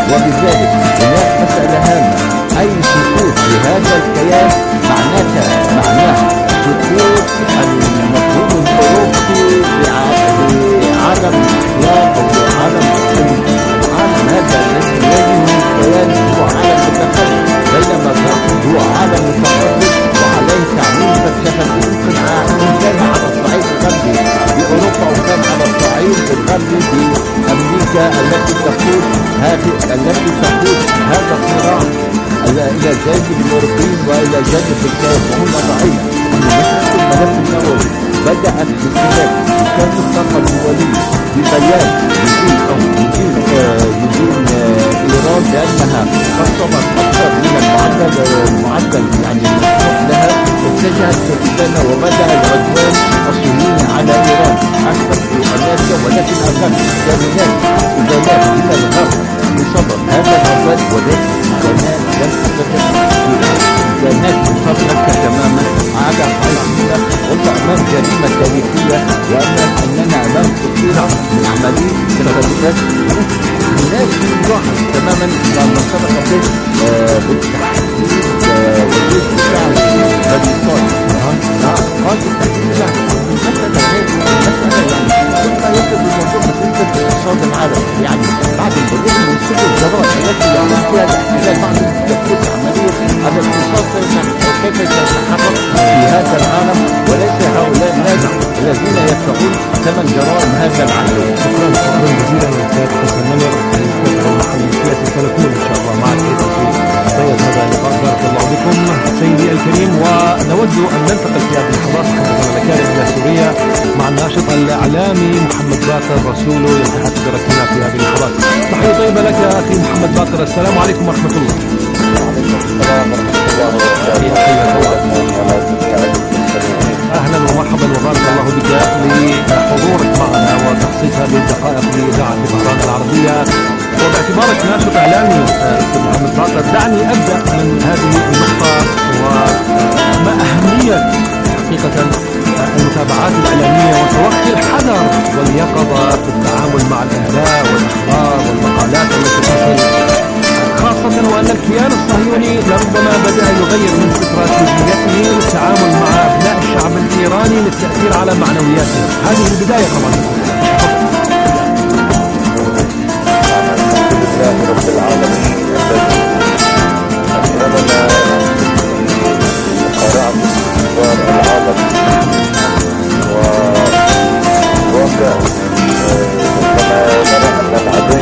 وبذلك هناك مسألة هامة، أي سقوط في هذا الكيان معناها سقوط المفهوم الأوروبي بعدم الإخلاق أو بعدم العالم هذا الذي يواجهه الكيان هو عالم متخلف، بينما الغرب هو عالم متقدم وعليه تعميم فلسفة. إن كان على الصعيد الغربي بأوروبا وكان على الصعيد الغربي بأمريكا التي تقود هذا الصراع إلى جانب الأوروبيين وإلى جانب الكيان. وهم رأينا أن مسألة الملف النووي بدأت بخلاف وكان الطاقة الدولية ببيان يدين إيران بأنها قصبت أكثر من المعدل يعني المسموح لها، اتجهت باستدامة وبدأ العدوان الصهيوني على إيران أكثر في أمريكا، ولكن أقل كان هناك إدانات من الغرب بسبب هذا العدوان، ولكن إدانات لم تتجه إدانات مفرقة تماما على حيثنا قلت أمام جريمة تاريخية أننا أمام خطيرة من عملية تفاعلات الناس واحد تماما لما سبق به بالتحديد وجود بتاع البريطاني قال التحديد يعني المسألة يعني كل ما يطلب الموضوع مسألة الاقتصاد العالمي، يعني بعد البلوغ من كل الجرائم التي يعمل فيها الاحتلال بعد تفكير عملية على الاقتصاد كيف يتحرك في هذا العالم، وليس هؤلاء الناس الذين يدفعون ثمن جرائم هذا العالم. شكرا جزيلا للسيد حسن نمر سنكون ان شاء الله معك في طيب هذا اللقاء. بارك الله بكم سيدي الكريم، ونود ان ننتقل في هذه اللحظات مكان الى سوريا مع الناشط الاعلامي محمد باقر رسوله يلتحق بركنا في هذه اللحظات. تحيه طيبه لك يا اخي محمد باقر، السلام عليكم ورحمه الله. وعليكم السلام ورحمه الله وبركاته. اهلا ومرحبا وبارك الله بك لحضورك معنا وتخصيص هذه الدقائق لاذاعه طهران العربيه، وباعتبارك ناشط اعلامي استاذ محمد باقر دعني ابدا من هذه النقطه وما اهميه حقيقه المتابعات الاعلاميه وتوخي الحذر واليقظه في التعامل مع الانباء والاخبار والمقالات التي تصل، خاصة وأن الكيان الصهيوني لربما بدأ يغير من استراتيجيته للتعامل مع أبناء الشعب الإيراني للتأثير على معنوياتهم. هذه البداية طبعا. الحمد لله رب العالمين الذي أكرمنا بقراءة أخبار العالم وواقع ربما نرى أن العدو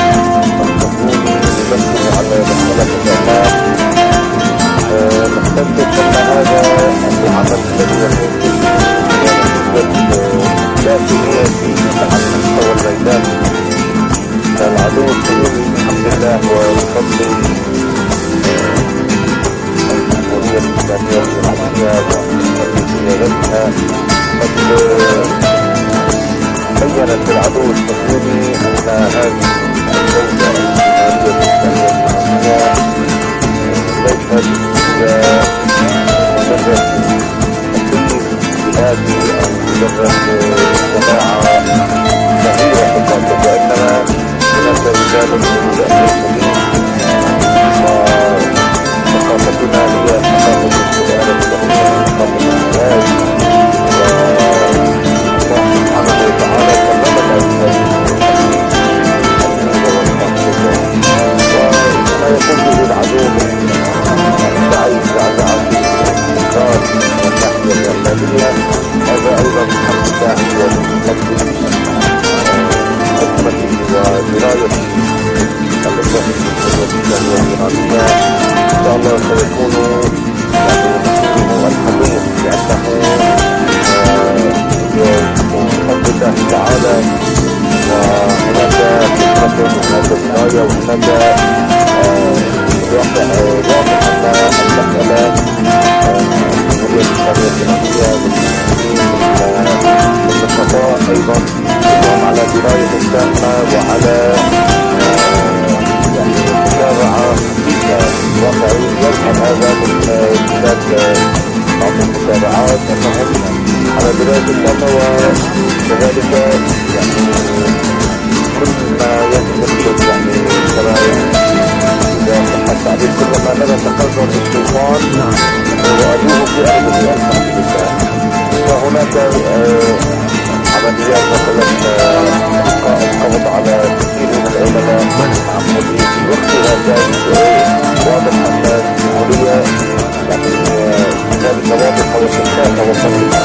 يبني على مسألة الإعلام. نستنتج أن هذا العمل الذي يقوم لا سياسي على المستوى الميداني. العدو الصهيوني الحمد لله وبفضل الجمهورية الإسلامية العربية وقيادتها قد بينت العدو الصهيوني أن هذه الدولة ليست مجرد بلادي أو مجرد جماعة صغيرة فقط، وإنما هناك رجال من المسلمين وثقافتنا هي ثقافة السؤال ثقافة الجهاد، والله سبحانه وتعالى كلمنا بهذه وما يقوم به العدو من سعي زعزعة الإنكار والناحية الإعلامية، هذا أيضا حق داعية لتقديم حكمته ودرايته الإخوة الإسلامية الإيرانية. إن شاء الله سيكون الحديث لأنه بفضل الله تعالى وهناك فكرة وهناك دراية وهناك واضح أن المسألة الجمهورية الإسلامية النشطاء أيضا كلهم على دراية تامة وعلى متابعة واقعية. يظهر هذا من خلال بعض المتابعات أنهم على دراية تامة، وكذلك كل ما يحدث سواء يعني كلما نرى تقدم السلطان وأبوه في أرضه الحمد لله. وهناك عمليات مثلا القبض على كثير من العلماء في وقتها كان واضح أن الجمهورية يعني ذلك واضح وشفافة وصريحة.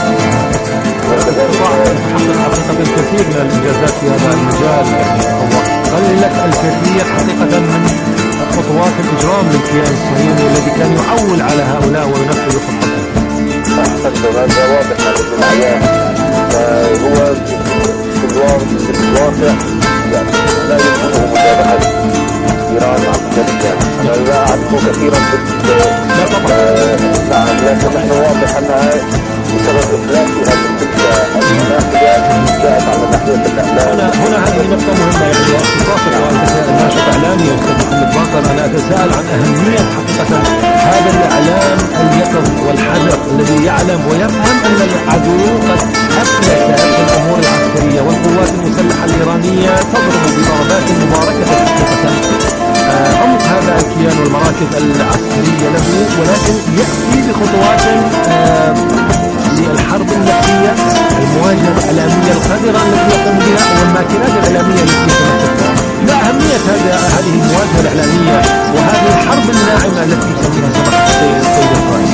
حقق الكثير من الإنجازات في هذا المجال، يعني قلت الكثير حقيقة من خطوات الإجرام للكيان الصهيوني الذي كان يعول على هؤلاء وينفذ خطته. هذا واضح بالعيان. هو في الواقع يعني لا يمكنه متابعة إيران عن ذلك. أنا لا أعرف كثيرا لا طبعا. نعم، لكن نحن واضح أنها بسبب إفلاسها من تلك الناحية جاءت على ناحية الإعلام. هنا هذه نقطة مهمة، يعني خاصة وأنت ناشط إعلامي يا أستاذ محمد باقر، أنا أتساءل عن أهمية حقيقة هذا الإعلام اليقظ والحذر الذي يعلم ويفهم أن العدو قد أفلت الأمور العسكرية والقوات المسلحة الإيرانية تضرب بضربات مباركة حقيقة عمق هذا الكيان والمراكز العسكرية له، ولكن يأتي بخطوات للحرب النفسية، المواجهة الإعلامية القادرة التي يقوم بها والماكينات الإعلامية التي يتمثل بها. ما أهمية هذه المواجهة الإعلامية وهذه الحرب الناعمة التي يسميها سماحة السيد الرئيس؟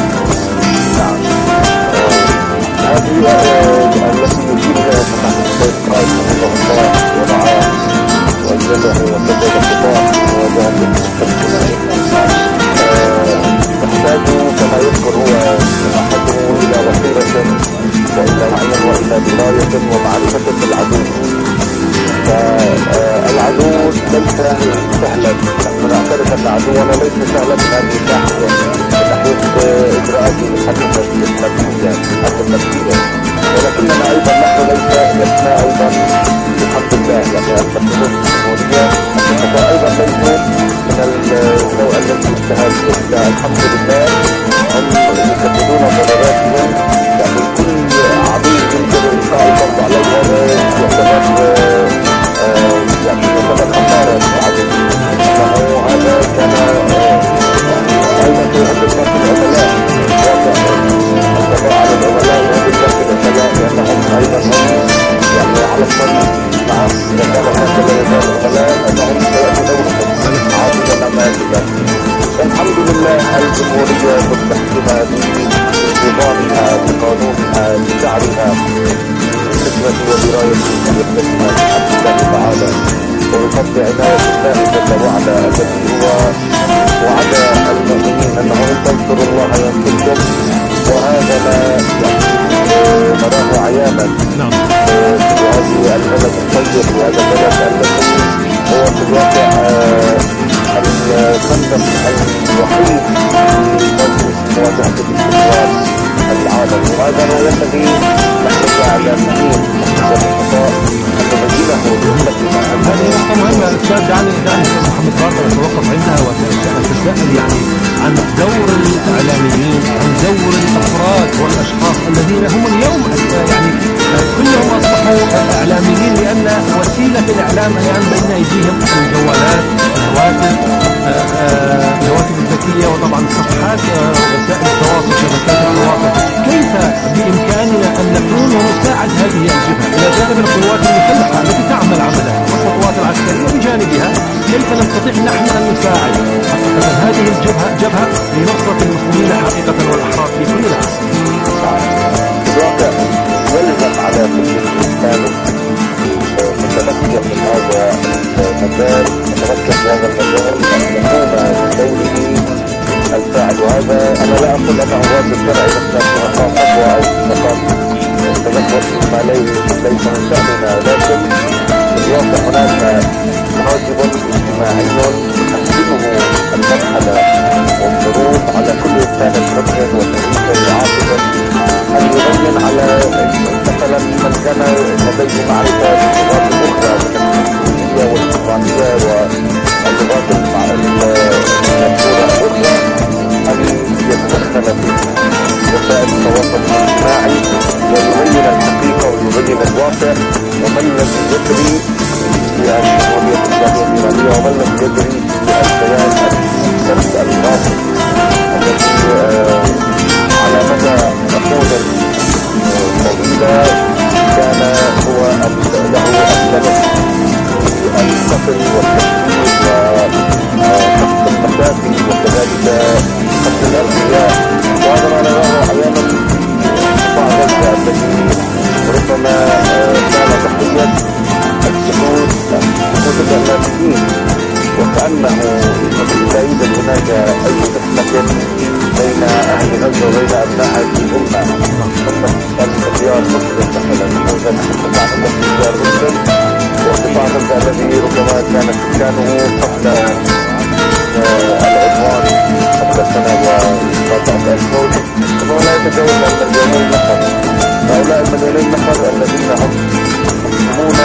هذه التي يجيبها سماحة السيد الرئيس رحمه الله ورعاه وأجله وسدد الخطاب ومواجهة تحتاج كما يذكر هو سماحته إلى بصيرة وإلى علم وإلى دراية ومعرفة بالعدو. فالعدو ليس سهلا، نحن نعترف أن عدونا ليس سهلا من هذه الناحية، من ناحية إجراءات الحرب النفسية، ولكننا أيضا نحن لسنا أيضا الحمد لله يعني التقدم الجمهورية أيضا ليسوا من النوع الذي يستهدف. الحمد لله هم يسببون ضرراتهم، يعني كل عظيم يمكن إلقاء الضغط عليه يعتبر خسارة عظيم. هذا كان أيضا يؤثر في العملاء، القضاء على العملاء ويؤثر في العملاء لأنهم أيضا يعني على الطريق مع رسالة هكذا العملاء أنهم سيأتوا دورهم عاطلا نماذجا. الحمد لله الجمهورية مستحكمة بنظامها بقانونها بشعرها بحكمة ودراية وحكمة الحمد لله تعالى، وبفضل عناية الله جل وعلا الذي هو وعد المؤمنين أنه إن تنصروا الله ينصركم، وهذا ما نراه عيانا في هذه البلد الطيب، وهذا البلد الذي هو في الواقع الخندق الوحيد في مواجهة الاستقرار العالمي. وهذا ما ينبغي نحن كإعلاميين والخطاء أن نبينه لأمتنا. هذه نقطة مهمة أستاذ، دعني محمد باقر أتوقف عندها وأتساءل يعني عن دور الإعلاميين، عن دور الأفراد والأشخاص الذين هم اليوم يعني كلهم أصبحوا إعلاميين، لأن وسيلة الإعلام الآن بين أيديهم الجوالات، الهواتف الذكية، وطبعا الصفحات وسائل التواصل، شبكات التواصل. كيف بإمكاننا أن نكون ونساعد هذه الجبهة إلى جانب القوات المسلحة التي تعمل عملها والقوات العسكرية بجانبها؟ كيف نستطيع نحن أن نساعد حقيقة هذه الجبهة لنصرة المسلمين حقيقة والأحرار في كل العالم؟ في الواقع يلزم على كل إنسان متمكن من هذا المجال، متمكن من هذا المجال أن يقوم بدوره الفاعل. وهذا أنا لا أقول أنه واجب شرعي مثل إقام فتوى أو إقام تذكر ما ليس من شأننا، لكن في الواقع هناك واجب اجتماعي يحسبه المرحلة والظروف على كل إنسان مفكر وتفكير عاطفة، أن يبين على مثلا من كان لديه معرفة باللغات الأخرى من الإنجليزية والإسبانية واللغات المشهورة الأخرى أن يتدخل في وسائل التواصل الاجتماعي ويبين الحقيقة ويبين الواقع، ومن الذي يجري في الجمهورية الإسلامية الإيرانية ومن الذي يجري في الكيان أنه لا يوجد هناك أي رحلة بين أهل غزة وبين أبناء هذه الأمة. الخيار مسلم مثلا موجود ارتفاع خيار مسلم وارتفاع غزة الذي ربما كان سكانه قبل العدوان قبل سنة وقطعة الفوج فهو لا يتجاوز المليونين نفر. هؤلاء المليونين نفر الذين هم يسمون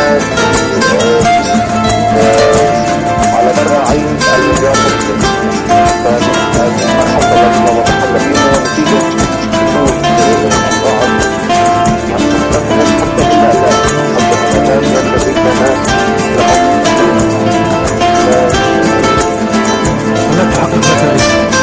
على مراعين الخيار مسلم. فما حصل لنا وحصل فينا نتيجة خصوص الأمراض عن مستقبل حتى بالآلام حتى بالآلام الذي كان هناك حقيقة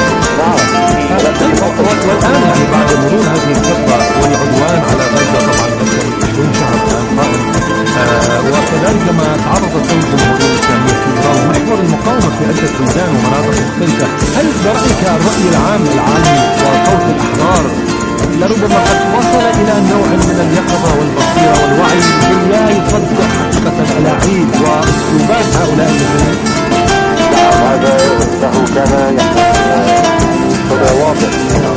والآن يعني بعد مرور هذه الفترة والعدوان على غزة طبعا أكثر من 20 شهر الآن قائم وكذلك ما تعرضت له الجمهورية الإسلامية في إيران محور المقاومة في عدة بلدان ومناطق مختلفة. هل برأيك الرأي العام العالمي وصوت الأحرار لربما قد وصل إلى نوع من اليقظة والبصيرة والوعي لكي لا يصدق حقيقة الألاعيب وأسلوبات هؤلاء المجرمين؟ هذا له كان هذا واضح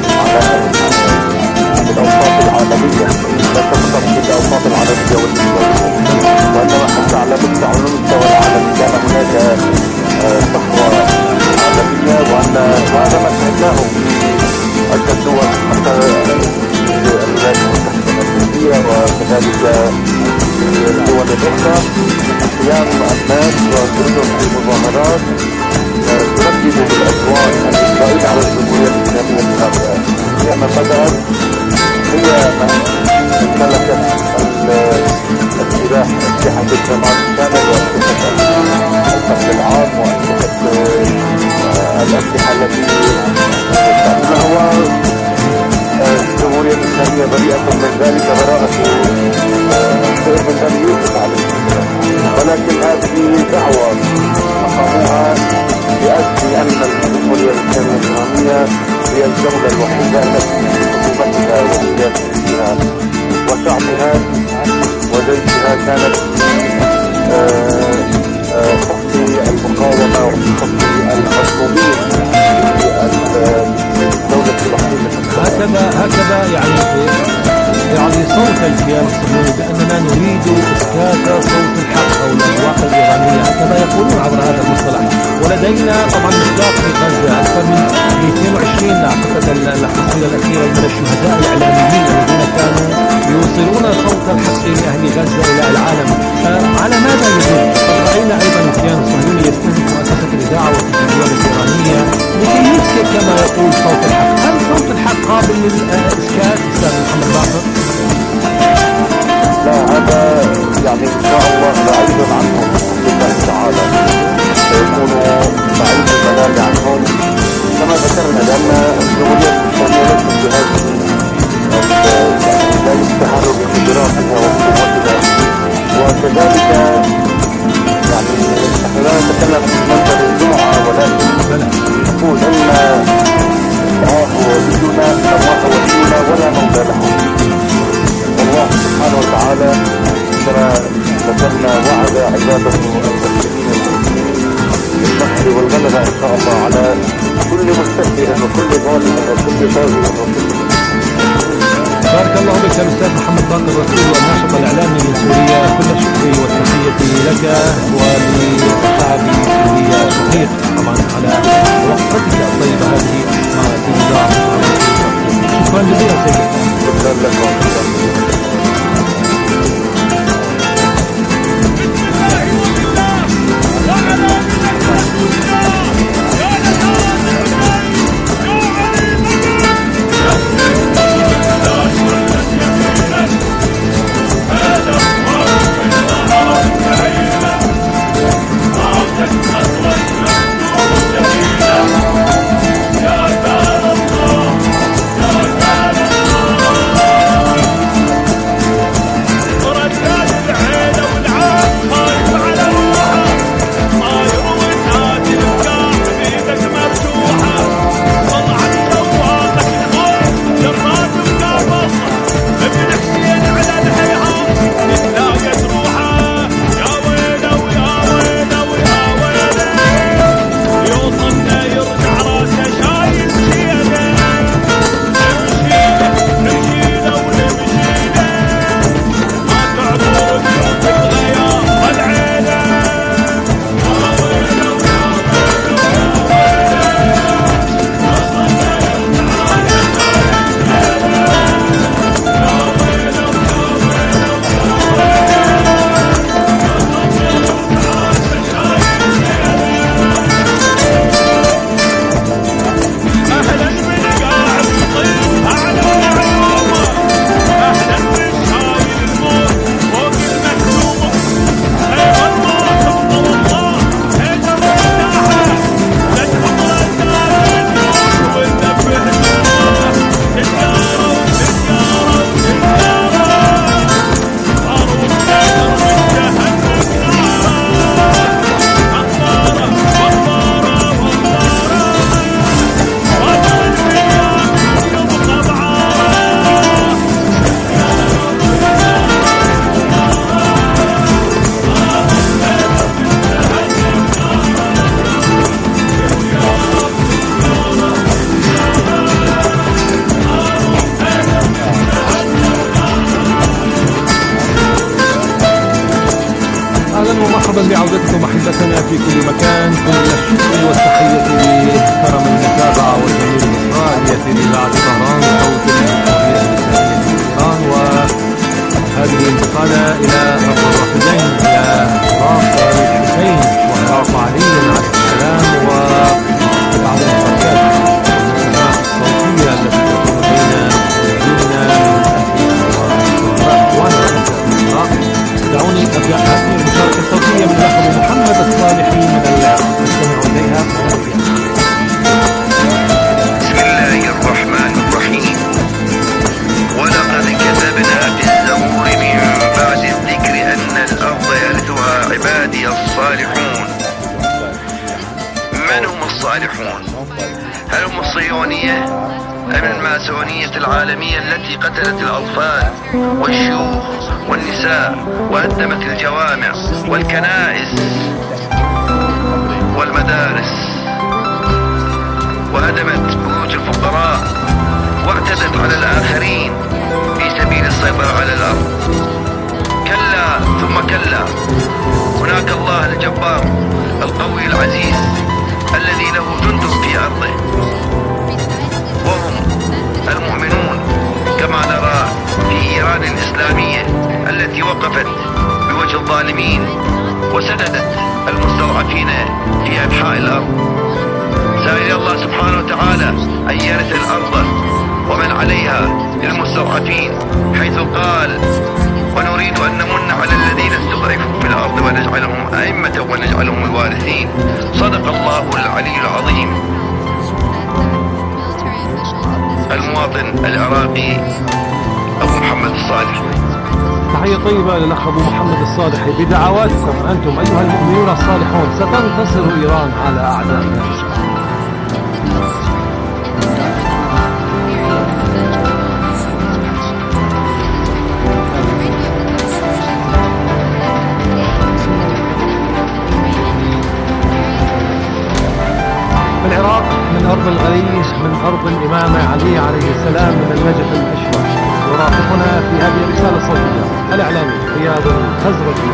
على الأوساط العالمية لا تفقط في الأوساط العالمية والإسلامية وإنما حتى على المستوى العالمي كان هناك صحوة عالمية وأن هذا ما شاهدناه في عدة دول حتى الولايات المتحدة الأمريكية وكذلك في الدول الأخرى قيام الناس وجلوسهم في المظاهرات تردد بالأصوات الإسرائيلية على الجمهورية الإسلامية الآخرة. لأن بدأت هي من ملكت السلاح أسلحة الجماعة الشامل وأسلحة القتل العام وأسلحة الأسلحة التي تستعملها الجمهورية الإسلامية بريئة من ذلك براءة سيف لم يوجد عليه. ولكن هذه دعوة أقاموها لأجل أن الجمهورية الإسلامية هي الدولة الوحيدة التي حكومتها وسياسيها وشعبها وجيشها كانت تخفي المقاومة وتخفي المظلومين في الدولة الوحيدة. هكذا يعني صوت الكيان الصهيوني بأننا نريد إسكات صوت الحق أو الأذواق الإيرانية، هكذا يقولون عبر هذا المصطلح. ولدينا طبعا مصداق في غزة أكثر من 220 أعتقد الحصيلة الأخيرة من الشهداء الإعلاميين الذين كانوا يوصلون صوت الحق لأهل غزة إلى العالم. على ماذا يدل؟ رأينا أيضا الكيان الصهيوني يستهدف مؤسسة الإذاعة والتلفزيون الإيرانية لكي يسكت كما يقول صوت الحق. هل صوت الحق قابل للإسكات أستاذ محمد باقر؟ لا، هذا يعني إن شاء الله بعيد عنهم بالله تعالى سيكونوا بعيد المنال عنهم كما ذكرنا. لأن الجمهورية الإسلامية ليست بهذه لا يستهان بقدراتها وقوتها. وكذلك يعني نحن لا نتكلم في منبر الجمعة ولكن نقول أن الله ولينا ولا مولى له. الله سبحانه وتعالى كما ذكرنا وعد عباده المسلمين بالنصر والغلبة إن شاء الله على كل مستكبر وكل ظالم وكل طاغية وكل. بارك الله بك الأستاذ محمد باقر رسول والناشط الإعلامي من سوريا. كل الشكر والتحية لك ولشعب سوريا الشقيق طبعا على وقفتك الطيبة هذه مع الإذاعة. شكرا جزيلا سيدي. شكرا لك. الصالحون. هل هم الصهيونية أم الماسونية العالمية التي قتلت الأطفال والشيوخ والنساء وهدمت الجوامع والكنائس والمدارس وهدمت بيوت الفقراء واعتدت على الآخرين في سبيل السيطرة على الأرض؟ كلا ثم كلا، هناك الله الجبار القوي العزيز الذي له جند في أرضه، وهم المؤمنون كما نرى في إيران الإسلامية التي وقفت بوجه الظالمين وسددت المستضعفين في أنحاء الأرض. سائل الله سبحانه وتعالى أن يرث الأرض ومن عليها للمستضعفين، حيث قال: ونريد أن نمن على الذين استضعفوا في الأرض ونجعلهم أئمة ونجعلهم الوارثين. صدق الله العلي العظيم. المواطن العراقي أبو محمد الصالح. تحية طيبة للأخ أبو محمد الصالح. بدعواتكم أنتم أيها المؤمنون الصالحون ستنتصر إيران على أعدائها إن شاء الله. من العراق، من أرض الغريش، من أرض الإمام علي عليه السلام، من النجف الأشرف، يرافقنا في هذه الرسالة الصوتية الإعلامي رياض الخزرجي.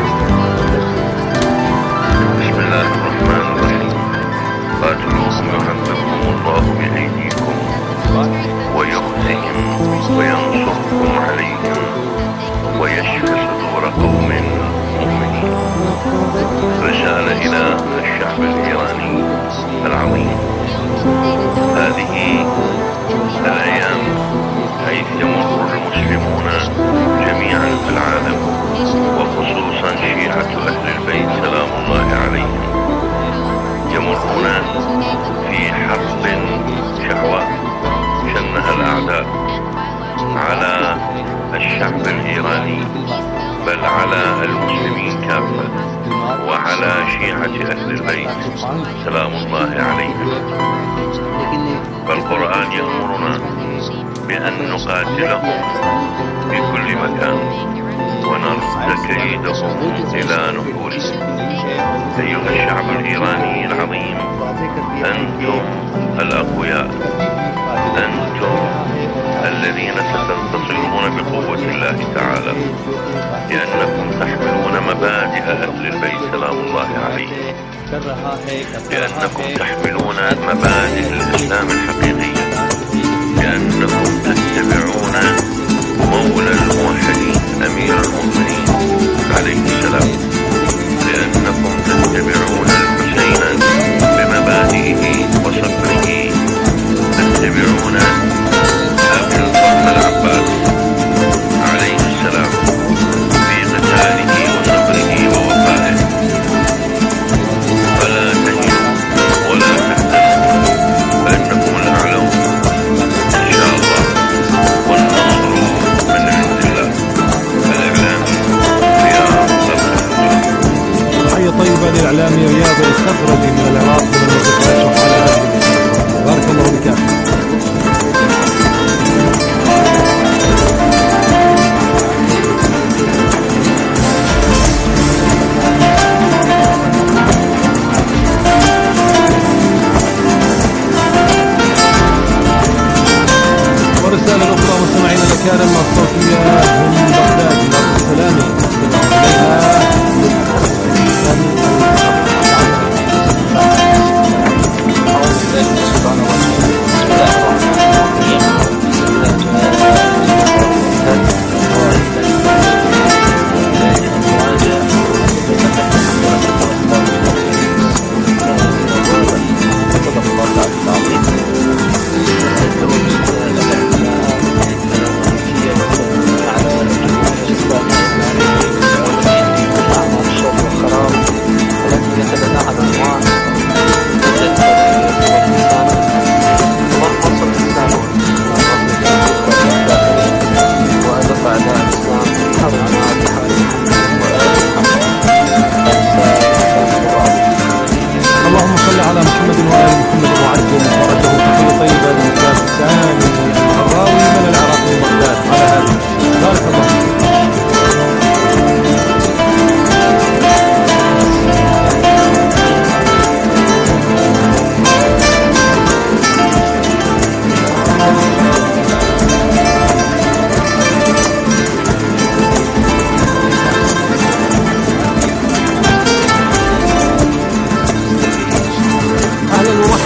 بسم الله الرحمن الرحيم. قاتلوهم يحببكم الله بأيديكم ويخزهم وينصركم عليهم ويشفي صدور قوم مؤمنين. رسالة إلى الشعب الإيراني العظيم. هذه الأيام حيث يمر المسلمون جميعا في العالم وخصوصا شيعة أهل البيت سلام الله عليهم يمرون في حرب شهوة شنها الأعداء على الشعب الإيراني، بل على المسلمين كافة وعلى شيعة أهل البيت سلام الله عليهم. فالقرآن يأمرنا بأن نقاتلهم في كل مكان ونرد كيدهم إلى نحورهم. أيها الشعب الإيراني العظيم، أنتم الأقوياء، أنتم الذين ستنتصرون بقوة الله تعالى، لأنكم تحملون مبادئ أهل البيت سلام الله عليهم، لأنكم تحملون مبادئ الإسلام الحقيقية، لأنكم تتبعون مولى الموحدين أمير المؤمنين عليه السلام، لأنكم تتبعون الحسين بمبادئه وصبره، تتبعون أبي الفضل العباس عليه السلام في قتاله وصبره ووفائه. فلا تهنوا ولا تحزنوا فإنكم الأعلون إن شاء الله، والنصر من عند الله. الإعلامي رياض الخزرجي. تحية طيبة للإعلامي رياض الخزرجي من العراق، من المنطقة. بارك الله بك. ورسالة أخرى مستمعينا الأكارم الصوتية من بغداد من أرض السلام استمعوا إليها.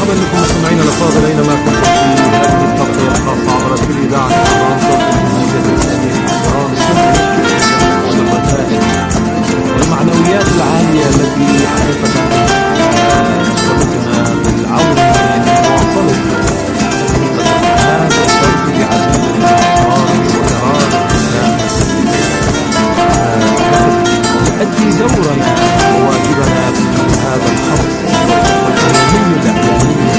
مرحبا بكم مستمعينا الافاضل اينما كنتم في هذه التغطيه الخاصه عبر كل اذاعه طهران صوت الجمهوريه الاسلاميه طهران والرسائل والمعنويات العاليه التي حقيقه تمدنا بالعون لمواصله هذا الفرد بعزم الاحترام واراده الاسلام نؤدي دورنا وواجبنا في هذا الخط الأهمي الإعلامي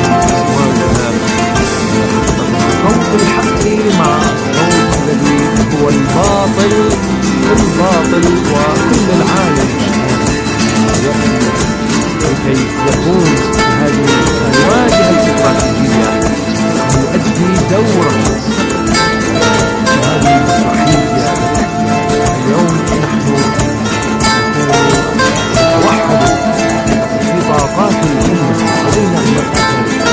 صوت الحق مع الصوت الذي هو الباطل وكل العالم لكي يكون هذه الواجهة الاستراتيجية يؤدي دورا في هذه المسرحية. اليوم نحن نتوحد في طاقات الأمة علينا أن نتحدث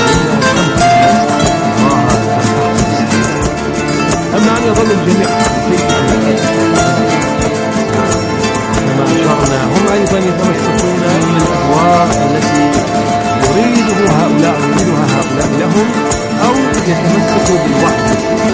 أما أن يظل الجميع كما أشرنا هم أيضا يتمسكون بالأهواء التي يريدها هؤلاء لهم أو يتمسكوا بالوحدة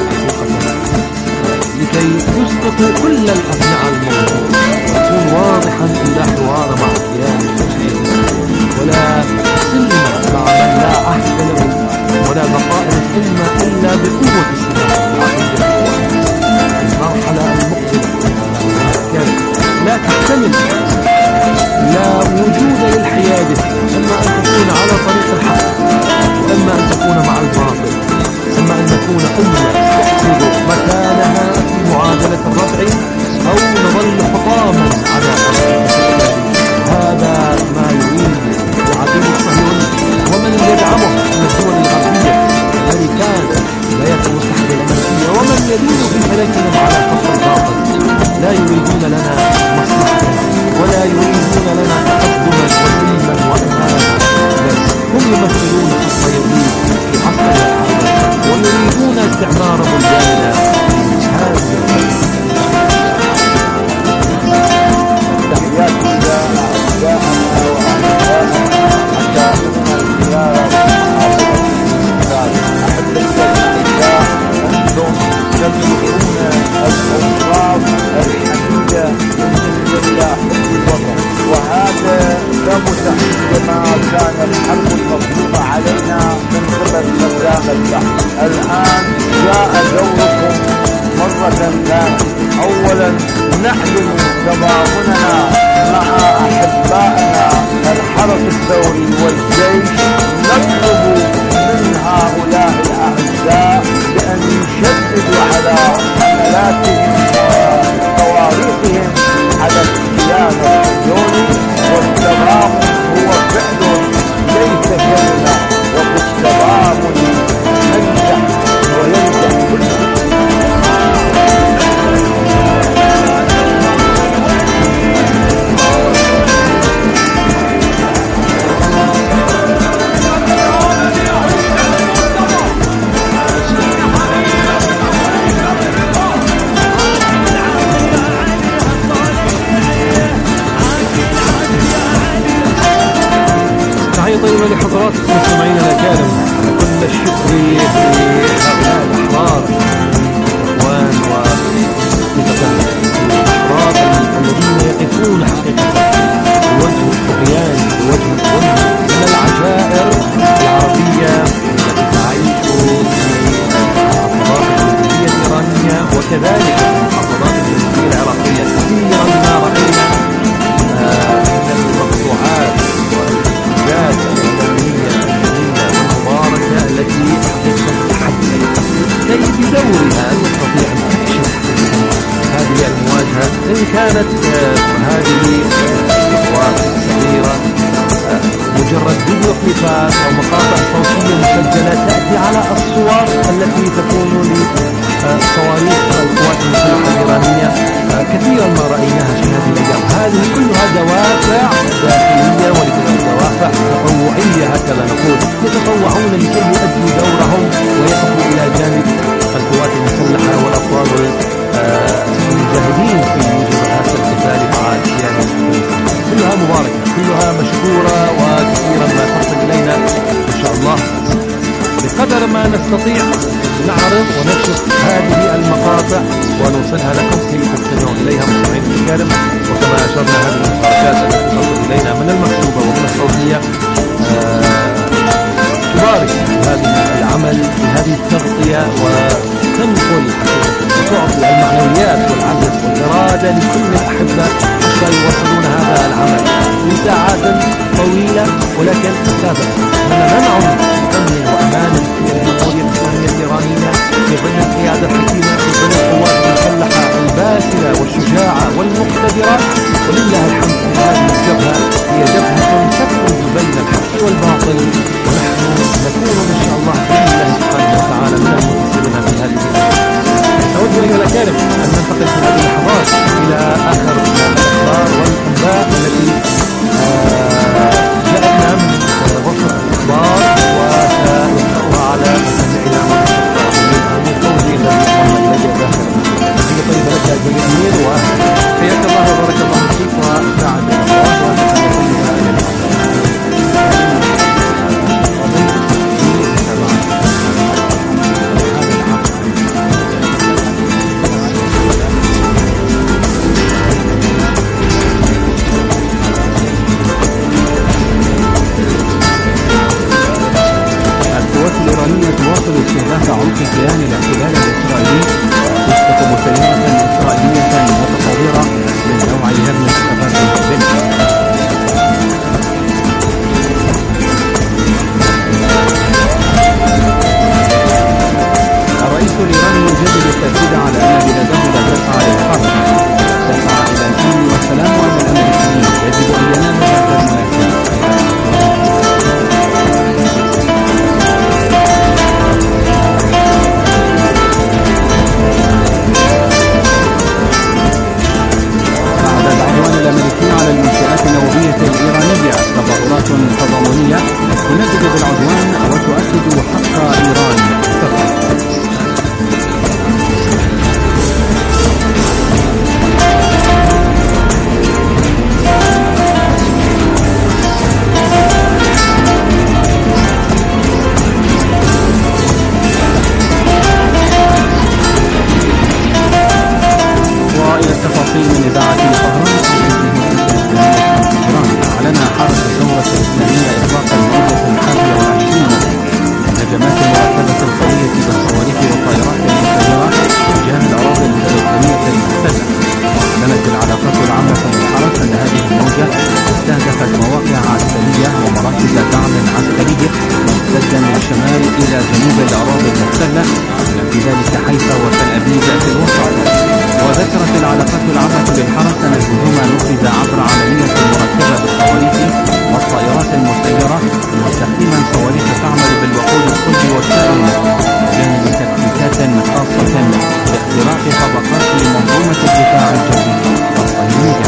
لكي يسقطوا كل الأبناء الموجود ويكون واضحا أن لا حوار مع الكيان المسلم ولا سلم مع من لا عهد له ولا بقاء الأمة إلا بقوة السلاح العقيدة المرحلة المقبلة لا تحتمل لا وجود للحيادة إما أن تكون على طريق الحق وإما أن تكون مع الباطل إما أن نكون أمة تحسب مكانها في معادلة الرفع أو نظل حطاما على هذا ما يريد العدو الصهيوني ومن يدعمه من الدول الغربية الأمريكان الولايات المتحدة الأمريكية ومن يدور في فلكهم على حق الباطل لا يريدون لنا مصلحة ولا يريدون لنا تقدما وسلما وإمامة بل هم يمثلون حق يهود في عصر الحرب ويريدون استعمار بلداننا هذه تحيات إلى أعدائنا وأعدائنا حتى إننا الزيارة أنتم تملكون الأوصاف الحميدة من الله الوطن وهذا ثبت عندما كان الحرب المفروضة علينا من قبل صدام الله. الآن جاء دوركم مرة ثانية. أولا نعلن تضامننا مع أحبائنا الحرس الثوري والجيش، نطلب من هؤلاء الأعزاء بأن يشددوا على حملاتهم وصواريخهم على الكيان الصهيوني، والتضامن هو فعل ليس كلمة، وفي التضامن ننجح وينجح كل طيبة لحضراتكم مستمعينا الأكارم. كل الشكر لهؤلاء الأحرار الإخوان الأحرار الذين يقفون حقيقة بوجه الطغيان بوجه الظلم من العشائر العربية التي تعيش في محافظات الجنوبية الإيرانية وكذلك محافظات الجنوبية العراقية. كثيرا ما رأينا من المقطوعات والحاجات الإعلامية الجميلة والمباركة التي تحدثت كي بدورها نستطيع أن نكشف هذه المواجهة إن كانت هذه الأخبار الصغيرة مجرد فيديو كليبات أو مقاطع صوتية مسجلة تأتي على الصور التي تكون لصواريخ القوات المسلحة الإيرانية. كثيرا ما رأيناها في هذه الأيام. هذه كلها دوافع داخلية ولكل دوافع تطوعية هكذا نقول، يتطوعون لكي يؤدوا دورهم ويقفوا إلى جانب القوات المسلحة والأبطال المجاهدين في جبهات القتال مع الكيان الصهيوني. كلها مباركة، كلها مشكورة، وكثيرا ما تصل إلينا إن شاء الله بقدر ما نستطيع نعرض ونكشف هذه المقاطع ونوصلها لكم حين تستمعون إليها مستمعين الكرام. وكما أشرنا هذه المشاركات التي تصل إلينا من المكتوبة ومن الصوتية تبارك هذه العمل بهذه التغطية وتنقل وتعطي المعنويات والعزف والإرادة لكل الأحبة حتى يوصلون هذا العمل من ساعات طويلة. ولكن سابق أننا ننعم بأمن وأمان في الجمهورية الإسلامية الإيرانية في ظل القيادة الحكيمة في ظل القوات المسلحة الباسلة والشجاعة والمقتدرة. ولله الحمد في هذه الجبهة هي جبهة تفرز بين الحق والباطل، ونحن نكون إن شاء الله بإذن الله سبحانه وتعالى من المنتصرين في هذه الأيام. نود أيها الأكارم أن ننتقل في هذه اللحظات إلى آخر الأخبار والأنباء التي جاءتنا من وسط الأخبار وسنقرأها على مسامعنا من قوله محمد لجأ داخل. طيب لك يا جميل أمير وحياك الله وبارك الله فيك وساعد الله وتحية الإيرانية تواصل استهداف عمق كيان الاحتلال الإسرائيلي تسقط مسيرة إسرائيلية متطورة من نوعها من الشباب البنت. الرئيس الإيراني يجدد التأكيد على أن بلاده لا تسعى للحرب، تسعى إلى الأمن والسلام، وأن الأمريكيين يجب أن يناموا بعد المناسبة. الأمريكي على المنشآت النووية الإيرانية تظاهرات تضامنية تندد بالعدوان وتؤكد حق إيران وإلى التفاصيل من إذاعة طهران. أعلن حرس الثورة الإسلامية إطلاق الموجة 21 هجمات مركبة قوية بالصواريخ والطائرات المسيرة تجاه الأراضي الفلسطينية المحتلة. أعلنت العلاقات العامة للحرس أن هذه الموجة استهدفت مواقع عسكرية ومراكز دعم عسكري ممتدا من الشمال إلى جنوب الأراضي المحتلة، في ذلك حيفا وتل أبيب في الوسط. وذكرت العلاقات العامة للحرس أن الهجوم نفذ عبر عملية مركبة بالصواريخ والطائرات المسيرة مستخدما صواريخ تعمل بالوقود الصلب والسائل بجانب تكتيكات خاصة باختراق طبقات منظومة الدفاع الجوي والصهيونية.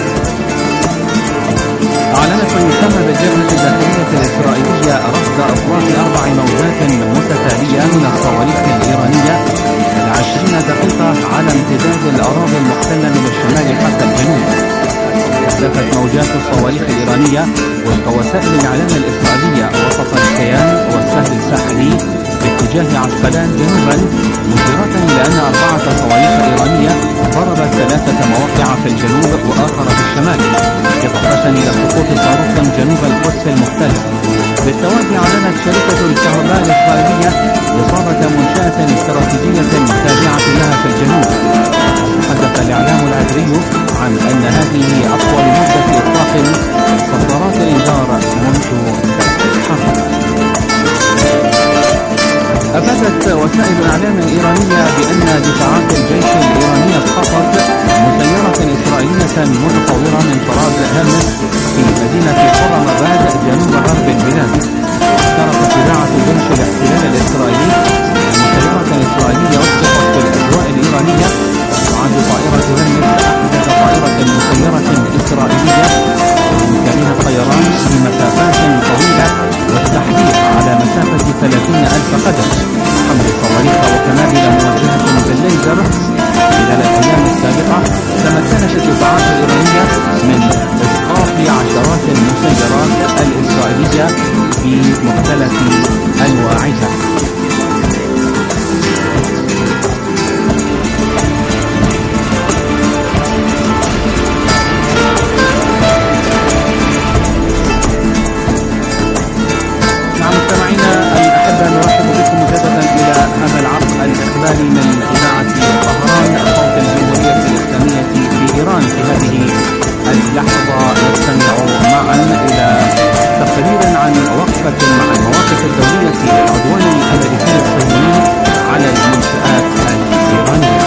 أعلنت من يسمى بالجبهة الداخلية الإسرائيلية رصد إطلاق 4 موجات متتالية من الصواريخ الإيرانية 20 دقيقة على امتداد الأراضي المحتلة من الشمال حتى الجنوب. استهدفت موجات الصواريخ الإيرانية وفق وسائل الإعلام الإسرائيلية وسط الكيان والسهل الساحلي باتجاه عسقلان جنوبا، مشيرة إلى أن 4 صواريخ إيرانية ضربت 3 مواقع في الجنوب وآخر في الشمال، إضافة إلى سقوط صاروخ جنوب القدس المحتلة. بالتوازي أعلنت شركة الكهرباء الإسرائيلية إصابة منشأة استراتيجية تابعة لها في الجنوب. تحدث الإعلام العبري عن أن هذه أطول مدة إطلاق فترات الإنذار منذ الحرب. أفادت وسائل الإعلام الإيرانية بأن دفاعات الجيش الإيراني اسقطت مسيرة إسرائيلية متطورة من طراز هرمس في مدينة قرمباد جنوب غرب البلاد. اشتركت إذاعة جيش الاحتلال الإسرائيلي مسيرة إسرائيلية اسقطت في الأجواء الإيرانية، تعد طائرة هرمس أحدث طائرة مسيرة إسرائيلية بإمكانها الطيران بمسافات طويلة والتحليق على مسافة 30,000 قدم، حمل صواريخ وكنابل موجهة بالليزر. خلال الأيام السابقة تمكنت الدفاعات الإيرانية من إسقاط عشرات المسيرات الإسرائيلية في مختلف أنواعها. الأنباري من إذاعة طهران صوت الجمهورية الإسلامية في إيران. في هذه اللحظة نستمع معا إلى تقرير عن وقفة مع المواقف الدولية للعدوان الأمريكي الصهيوني على المنشآت الإيرانية.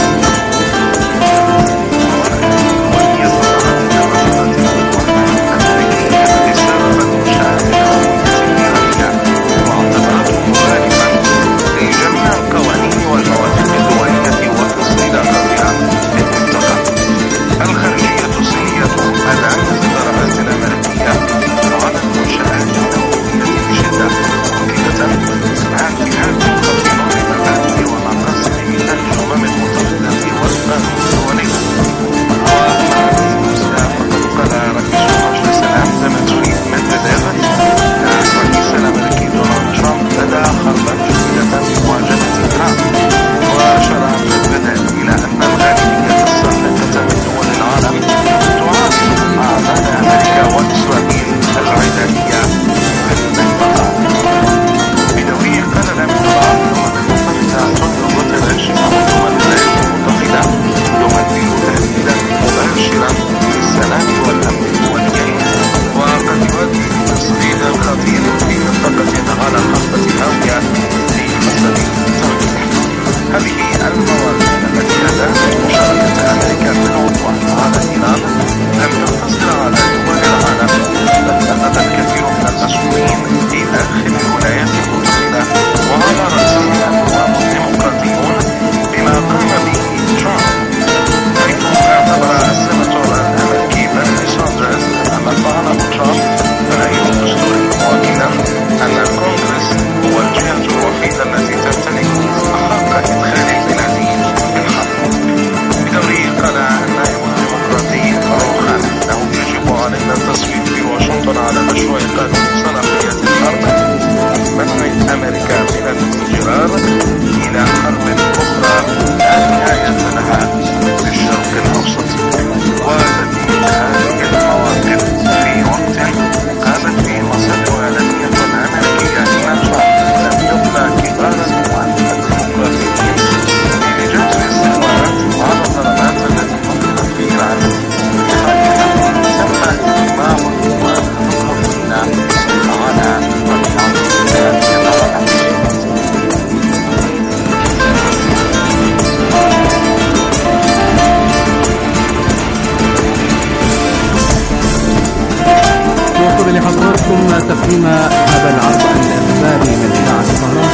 تقديم هذا العرض الإخباري من إذاعة طهران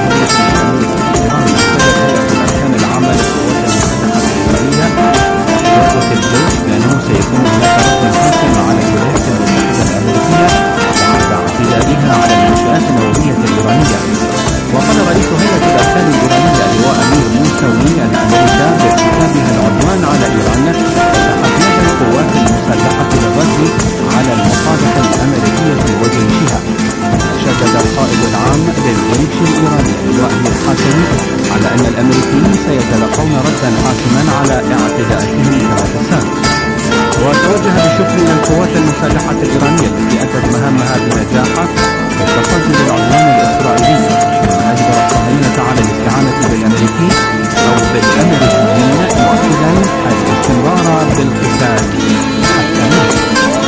في إيران. ابتدت هيئة الأركان العامة للقوات المسلحة الإسرائيلية بوقت الجيش بأنه سيكون هناك رد حاسم على الولايات المتحدة الأمريكية بعد اعتدائها على المنشآت النووية الإيرانية. وقال رئيس هيئة الأركان الإيرانية اللواء أمير موسوي أن أمريكا بارتكابها العدوان على إيران فتحت يد القوات المسلحة للرد على المصالح الأمريكية وجيشها. شدد القائد العام للجيش الإيراني اللواء أمير حاتمي على أن الأمريكيين سيتلقون ردا حاسما على اعتداءاتهم كما تسام. وتوجه بالشكر إلى القوات المسلحة الإيرانية التي أدت مهامها بنجاح في التصدي للعدوان الإسرائيلي، كما أجبر الصهاينة على الاستعانة بالأمريكي أو بالأمريكيين مؤكدا الاستمرار بالقتال حتى نهاية.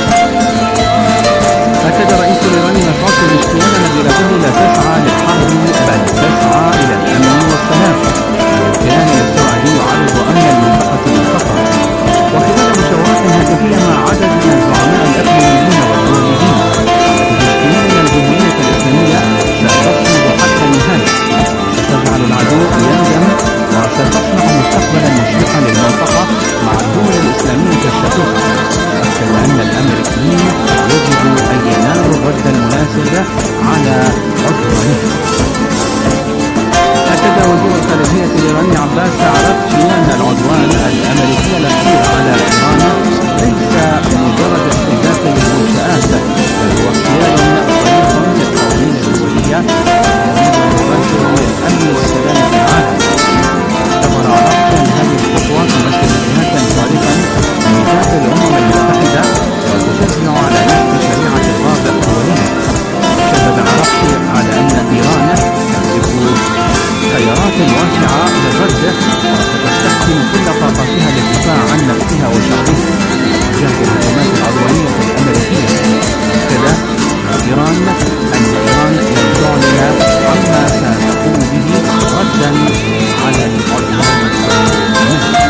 أكد الرئيس الإيراني نشاط الاشتيان أن بلاده لا تسعى للحرب بل تسعى إلى الأمن والسلام، والكيان الإسرائيلي يعرض أمن المنطقة بالخطر. وخلال مشاورات هاتفية مع عدد من الزعماء الإقليميين والدوليين التي من الجمهورية الإسلامية ستصمد حتى النهاية، ستجعل العدو يندم وستصنع مستقبلا مشرقا للمنطقة مع الدول الإسلامية الشقيقة. أكد أن الأمريكيين يجب أن ينالوا الرد المناسب على عدوانهم. أكد وزير الخارجية الإيراني عباس عراقچي أن العدوان الأمريكي الأخير على إيران ليس مجرد استهداف للمنشآت، بل هو اختيار صريح للقوانين الدولية ومباشر للأمن والسلام في العالم. اعتبر عراقچي أن هذه الخطوة تمثل جهة صارفا من جهة الأمم المتحدة وتشجع على نشر شريعة الغاب الدولية. شدد عراقچي على أن إيران تملك خيارات مساحات واسعة للرد، وستستخدم كل طاقتها للدفاع عن نفسها وشعبها تجاه الهجمات العدوانية الأمريكية. كذا إيران أن إيران لن تعلن عما ستقوم به ردا على العدوان الأمريكي.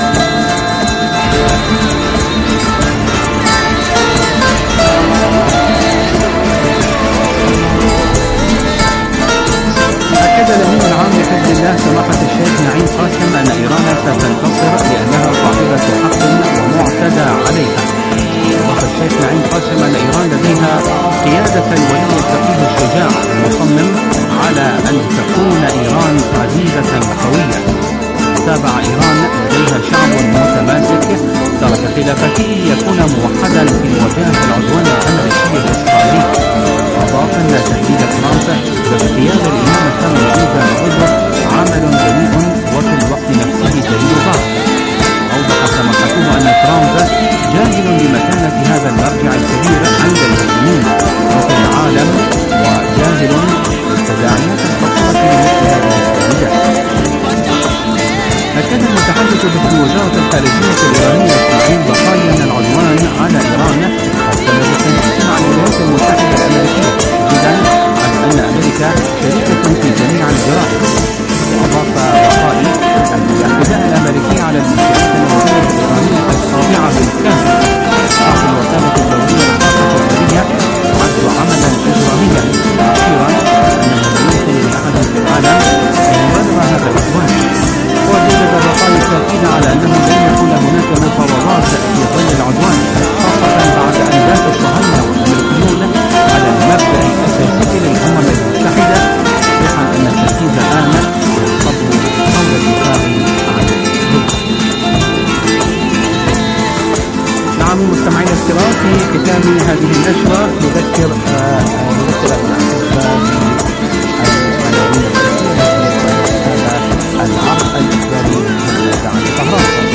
أكد الأمين العام لحزب الله سماحة الشيخ نعيم قاسم أن إيران ستنتصر لأنها صاحبة حق ومعتدى عليها. أضاف الشيخ نعيم قاسم أن إيران لديها قيادة ولي الفقيه الشجاع المصمم على أن تكون إيران عزيزة قوية. تابع إيران لديها شعب متماسك ترك خلافته ليكون موحدا في مواجهة العدوان الأمريكي الإسرائيلي. أضاف أن تهديد ترامب باغتيال الإمام الثاني عيسى العزة عمل جميل وفي الوقت نفسه دليل ضعف. أوضح سماحته أن ترامب جاهل بمكانة هذا المرجع الكبير عند المسلمين وفي العالم، وجاهل بتداعيات الخطورة لمثل هذه التهديدات. أكد المتحدث باسم وزارة الخارجية الإيرانية إسماعيل بقاي أن العدوان على إيران اعتمد تنفيذا على الولايات المتحدة الأمريكية، إذن على أن أمريكا شريكة في جميع الجرائم. وأضاف بقاي أن الاعتداء الأمريكي على المنشآت النووية الإيرانية الخاضعة بالكامل داخل الوكالة الدولية للطاقة الذرية يعد عملا إجراميا. أخيرا أنه لم يكن لأحد في العالم أن يبرر هذا العدوان. وجدد بقاي التأكيد على أنه لن يكون هناك مفاوضات في ظل العدوان، خاصة بعد أن بات الصهاينة والأمريكيون على المبدأ الأساسي للأمم المتحدة، صريحا أن التنفيذ الآن قبل حول الدفاع عن الهجرة. نعم مستمعينا الكرام، في ختام هذه النشرة نذكر العرض الإخباري عن طهران.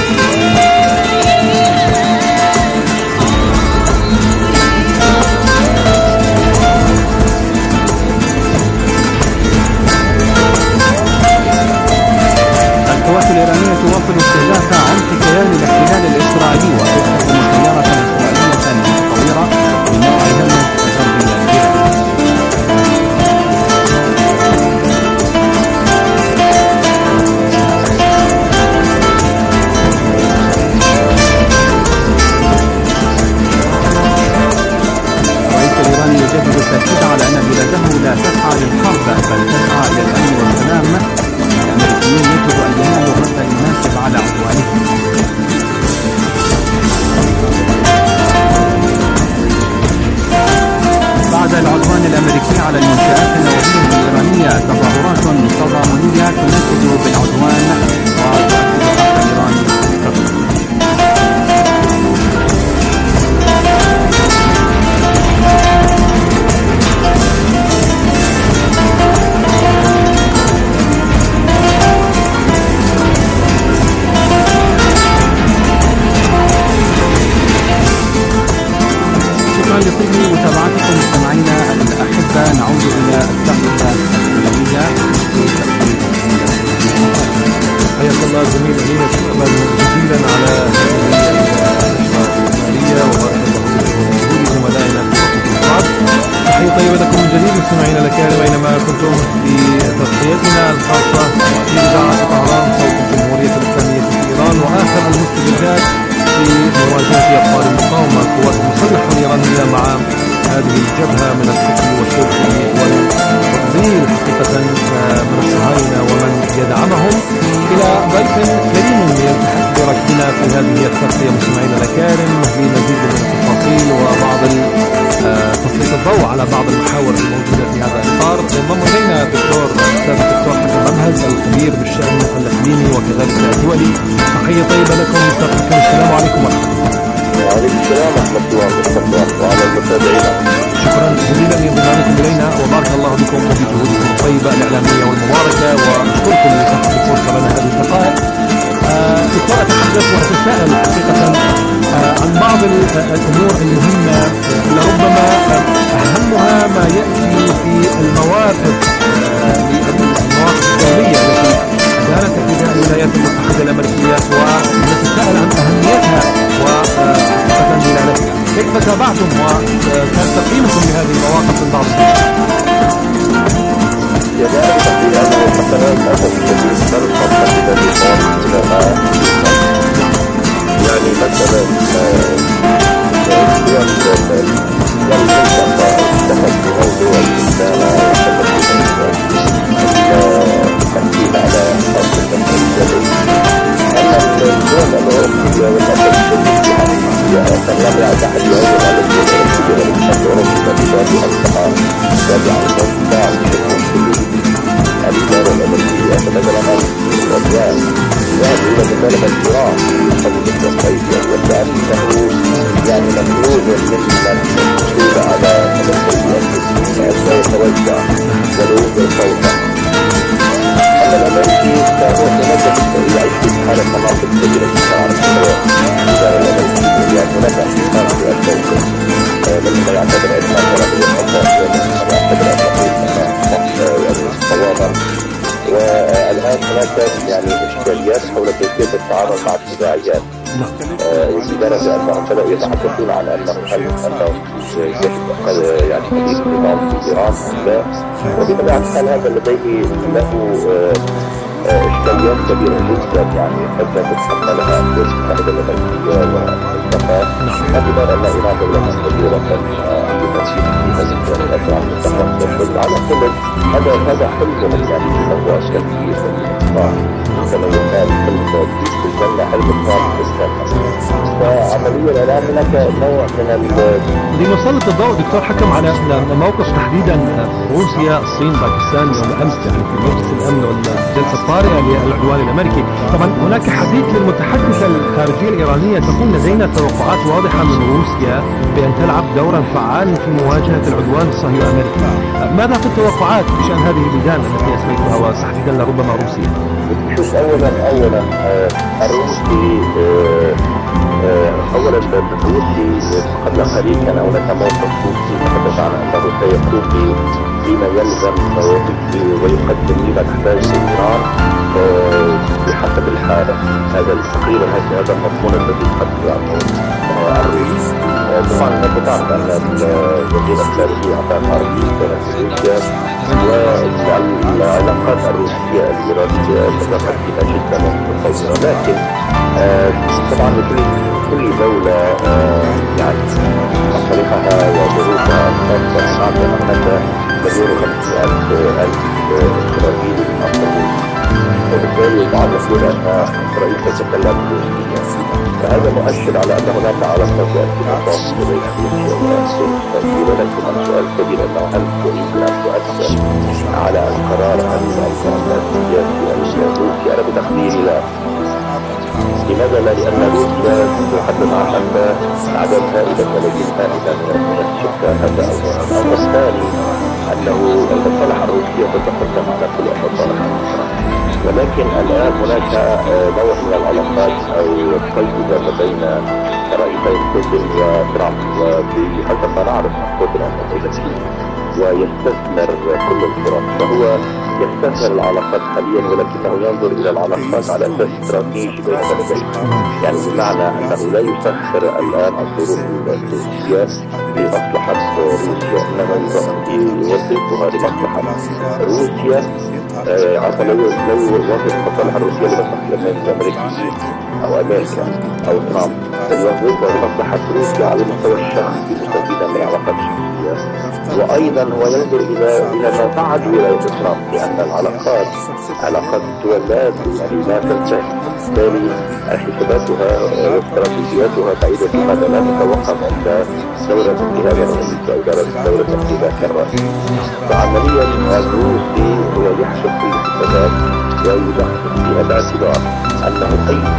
القوات الإيرانية تواصل استهداف عمق كيان الاحتلال الإسرائيلي وتستخدم سيارة إسرائيلية متطورة من نوع هرمس غربي الجبل. يجدد التأكيد على أن بلاده لا تسعى للحرب بل تسعى إلى الأمن والسلام. الأمريكيون يجب أن ينالوا الرد المناسب على عدوانهم. بعد العدوان الأمريكي على المنشآت النووية الإيرانية تظاهرات تضامنية تنفذ بالعدوان وتؤكد حق إيران مستقبلا. لطيب متابعتكم مستمعينا الأحبة. نعود إلى التغطية السنوية في تقديم حياك الله زميل أمين، شكرا جزيلا على هذه النشرة الإخبارية وبارك الله فيكم وجود زملائنا في التطبيقات. تحية طيبة لكم من جديد مستمعينا الأكارم أينما كنتم في تغطيتنا الخاصة في إذاعة طهران صوت الجمهورية الإسلامية في إيران وآخر المستجدات في مواجهة أبطال المقاومة القوات المسلحة الإيرانية مع هذه الجبهة من الحكم والشرك والتفضيل حقيقة من الصهاينة ومن يدعمهم. إلى ضيف كريم يلتحق بركبنا في هذه التغطية مستمعينا الأكارم لمزيد من التفاصيل وبعض تسليط الضوء على بعض المحاور الموجودة في هذا الإطار. ينضم إلينا الأستاذ الدكتور حسن منهج الخبير بالشأن الإقليمي وكذلك الدولي. تحية طيبة لكم أستاذ حسن، السلام عليكم ورحمة الله. وعليكم السلام ورحمة الله وبركاته وعلى المتابعين. شكرا جزيلا لانضمامكم إلينا وبارك الله بكم وبجهودكم الطيبة الإعلامية والمباركة، وأشكركم لصحة الفرصة لنا هذه الدقائق. دكتور أتحدث وأتساءل حقيقة عن بعض الأمور المهمة لربما أهمها ما يأتي في المواقف الدولية تابعتم وكان تقييمكم لهذه المواقف من بعض يعني تقدير أنه مثلا للأسف الشديد نرفض تحديدا يعني مثلا دول اتخذ بموضوع الإسلام التحكيم على أرض الجبل. أما الدول الأوروبية والأسف الشديد يعني تغلب تحت يوم على الدول الأوروبية والأوروبية بذاتها السماء تابعة للموضوع الإدارة الأمريكية مثلا الأدوان ذهب إلى مطالبة إيران بحفظ الصيفية وكأنه يعني مفروض ممن أصيب على الصيفية لا يتوجه ولو بالفوضى. أما الأمريكي فهو موجه يعيش في حالة مناطق كبيرة الشعر الإدارة الأمريكية يعني هناك احتقان في الدولة مما يعتبر إدمان ورقية الحقوق ويعتبر أنه صوابا. والآن هناك يعني إشكاليات حول كيفية التعامل مع التداعيات لدرجة أنهم بدأوا يتحدثون عن أنه هل أنه يجب يعني تغيير النظام في إيران أم لا. وبطبيعة الحال هذا لديه له إشكاليات كبيرة جدا يعني قد لا تتحملها المتحدة الأمريكية والمنطقة باعتبار أن إيران دولة كبيرة بتأثير في هذه الأسرع المتحدة. على كل هذا حلم يعني موضوع كبير كما يقال حلم في الجنة حلم الإسلام فعمليا الآن هناك نوع من لنسلط الضوء دكتور حكم على موقف تحديدا روسيا الصين باكستان يوم امس يعني في مجلس الامن والجلسه الطارئه للعدوان الامريكي. طبعا هناك حديث للمتحدثه الخارجيه الايرانيه تقول لدينا توقعات واضحه من روسيا بان تلعب دورا فعالا في مواجهه العدوان الصهيوني الامريكي. ماذا في التوقعات بشان هذه البلدان التي اسميتها وتحديدا لربما روسيا؟ شوف اولا الروسي اولا الروسي قبل قليل كان هناك موقف روسي تحدث عن انه سيقوم بما يلزم ويقدم لما تحتاج ايران بحسب الحاله. هذا تقريبا هذا المضمون الذي يحدث عنه الروس. طبعا انت تعرف ان وزير الخارجيه عطاء الغربي كانت روسيا والعلاقات الروسيه الايرانيه متقدمه جدا ومتطوره. لكن طبعا كل دوله يعني مصالحها وظروفها الخاصه. عندنا هناك مليون و500,000 اسرائيلي من اصل روسي وبالتالي بعض يقول ان اسرائيل تتكلم روسيا فهذا مؤشر على ان هناك علاقات ارتباطات بين روسيا والصين كبيره. لكن السؤال الكبير انه هل تريد ان تؤثر على القرار السياسي الروسي؟ انا بتقديري لا. لماذا؟ لان روسيا تحدث عن ان عدد هائله ولكن هائله من السكان. هذا الامر الثاني انه المصالح الروسيه تتقدم على كل المصالح الاخرى. ولكن الآن هناك نوع من العلاقات أو الطيبة بين رئيسي بوتين وترامب. وبحسب ما نعرف بوتين أنه يسير ويستثمر كل الفرص فهو يستثمر العلاقات حاليا ولكنه ينظر إلى العلاقات على أساس استراتيجي بين البلدين. يعني بمعنى أنه لا يسخر الآن الظروف الروسية لمصلحة روسيا إنما يوظفها لمصلحة روسيا. عفوا لو يوظف المصالح الروسية لمصلحة الأمريكي أو أمريكا أو ترامب يوظفها لمصلحة روسيا على المستوى الشخصي مستفيدا من علاقات شخصية. وأيضا هو ينظر إلى ما بعد ولاية ترامب لأن علاقات الدول لا تنتهي. بالتالي حساباتها واستراتيجياتها بعيدة لماذا لا تتوقف عند دورة انتهاء الرئيس أو دورة انتهاء الرئيس. فعمليا الروسي هو يحسب كل الحسابات ويدخل فيها باعتبار أنه أي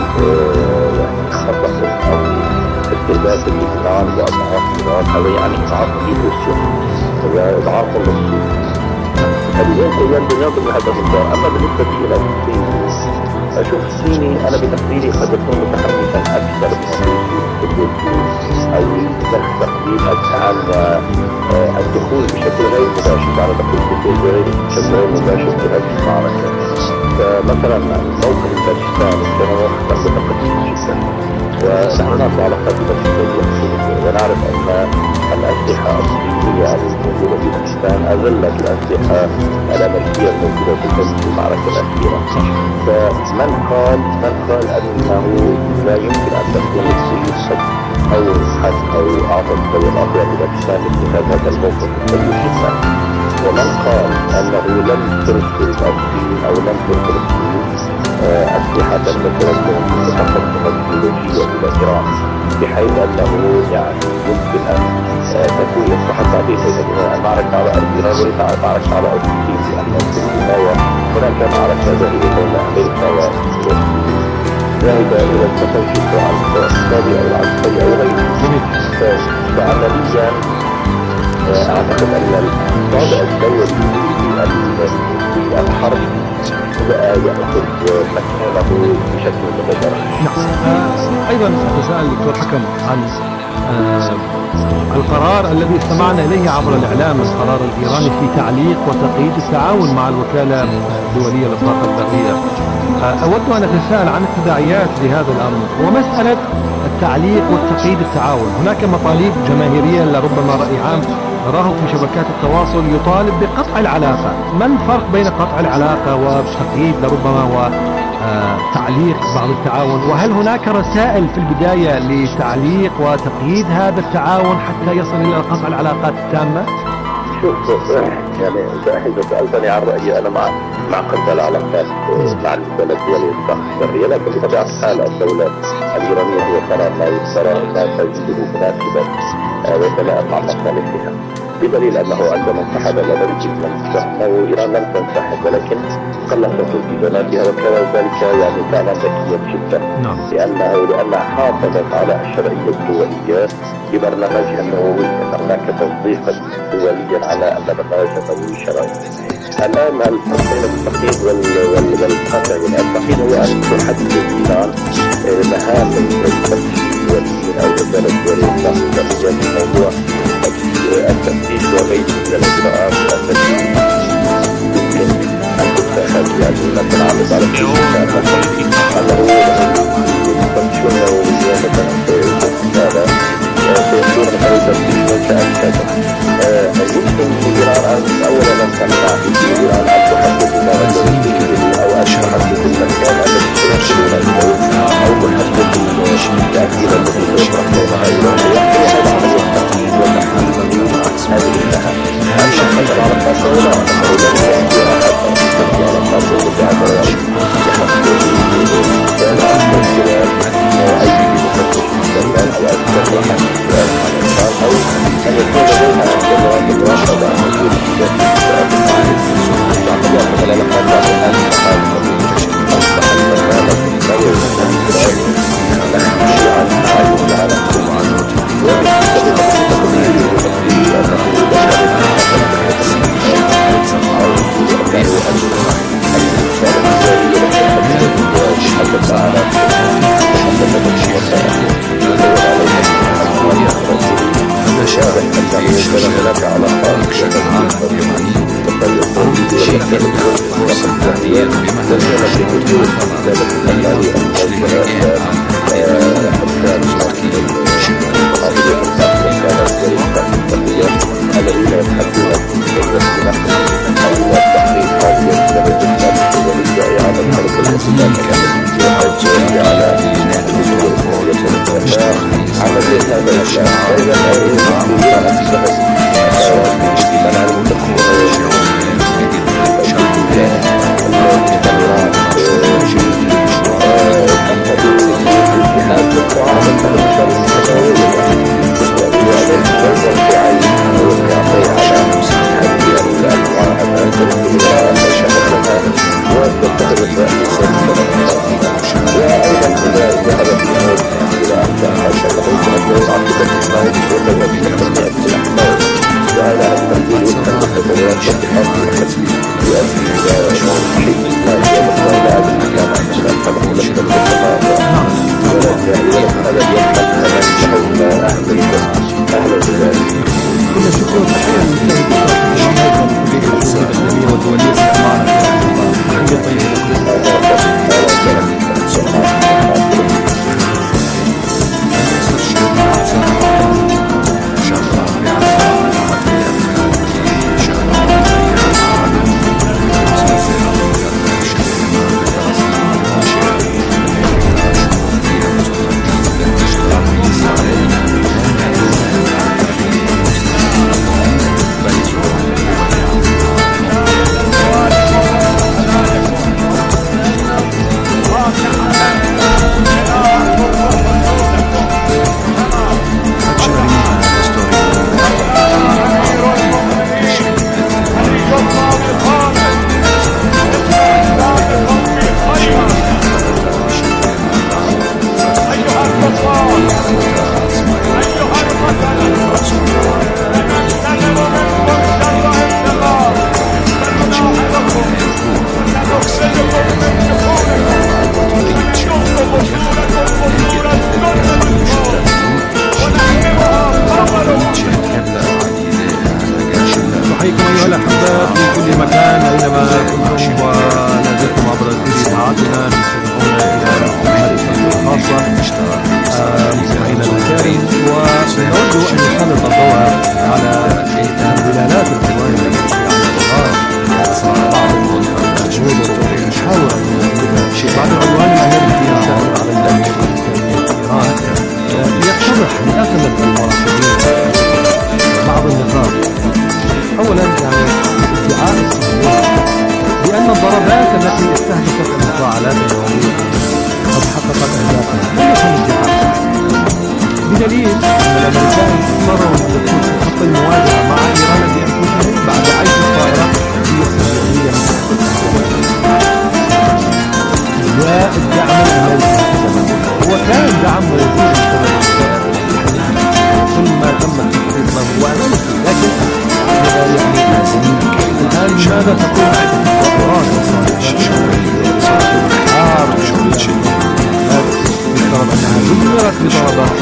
خطأ أو استهداف الإيران وأضعاف إيران هذا يعني إضعاف روسيا وإضعاف الصين. فلذلك ينظر لهذا الموضوع. أما بالنسبة إلى الصين أشوف الصيني أنا بتقديري قد يكون متحمسا أكثر من الروسي أو تقديم الدعم والدخول بشكل غير مباشر على دخول بشكل غير مباشر في هذه المعركة. مثلا موقف باكستان كان موقفا متقدما جدا، ونحن نعرف علاقات باكستانية ونعرف أن الأسلحة الصينية الموجودة في باكستان أذلت الأسلحة الأمريكية الموجودة في المعركة الأخيرة. فمن قال أنه لا يمكن أن تكون الصين صد أو حد أو أعطى الدول الأطياء لباكستان لاتخاذ هذا الموقف السيء جدا؟ ومن قال أنه لم ترسل الصين أو لم ترسل الصين أسلحة متقدمة تكنولوجية إلى إيران بحيث أنه يعني يمكن أن تكون يصبح تعديل المعركة على أرض إيران وليس معركة على أرض الصين، لأن في النهاية هناك معركة ظاهرية بين أمريكا والصين ذاهبة إلى التفشي الاقتصادي أو العسكري أو غيره. فعمليا أعتقد أن الوضع الدولي في الحرب بقى يأخذ مكانه بشكل متجرد. أيضا تساءل دكتور حكم عن القرار الذي استمعنا إليه عبر الإعلام، القرار الإيراني في تعليق وتقييد التعاون مع الوكالة الدولية للطاقة الذرية. أود أن أتساءل عن التداعيات لهذا الأمر ومسألة التعليق والتقييد التعاون. هناك مطالب جماهيرية لربما رأي عام نراه في شبكات التواصل يطالب بقطع العلاقة. ما الفرق بين قطع العلاقة وتقييد لربما وتعليق بعض التعاون؟ وهل هناك رسائل في البداية لتعليق وتقييد هذا التعاون حتى يصل إلى قطع العلاقات التامة؟ شوف يعني إذا سألتني عن رأيي أنا مع قطع العلاقات مع الدولة الدولية للطاقة الذرية، لكن بطبيعة الحال الدولة الإيرانية هي ترى ما تجده مناسبا ويتلائم مع مصالحها، بدليل أنه عندما انسحب الأمريكي من أنه إيران لم تنسحب ولكن قلصت التزاماتها، وكان ذلك يعني كان ذكيا جدا لأنها حافظت على الشرعية الدولية ببرنامجها النووي، أن هناك تصديقا دوليا على أن برنامجها النووي شرعي. الآن بين التقييد والقطع، التقييد هو أن تحدد إيران مهام التفتيش أو وزارة الدولية في موضوع التفتيش وغيره من الإجراءات التي يمكن أن تتخذ يعني مثلا على أنه يفتشون نوويا مثلا سيكون مثلا تفتيش متأكدا. يمكن إيران أولا أن تمنع إيران أن تحدد أو أن تحدد المكان الذي يشمل الدول أو تحدد التأكيد الذي يشرحونها إيران. هذا عملية تقييد وتحديد هذه المهام. أما الحجر على القصر لا أنه لن يأتي أحد الحجر على القصر بتعبر لا أحد أي مفتش مستقبل أو أكثر واحد أو أن يكون لديها جواب الواحد عن وجود الأمريكان قرروا أن يكون في خط المواجهة مع إيران بأنفسهم بعد عيش الطائرات الحربية السريالية والدعم الأمريكي. هو كان دعم موجود ثم تم التحقيق ما هو أمريكي، لكن الآن ماذا تقول عن التطورات يفترض أنها دمرت بضربات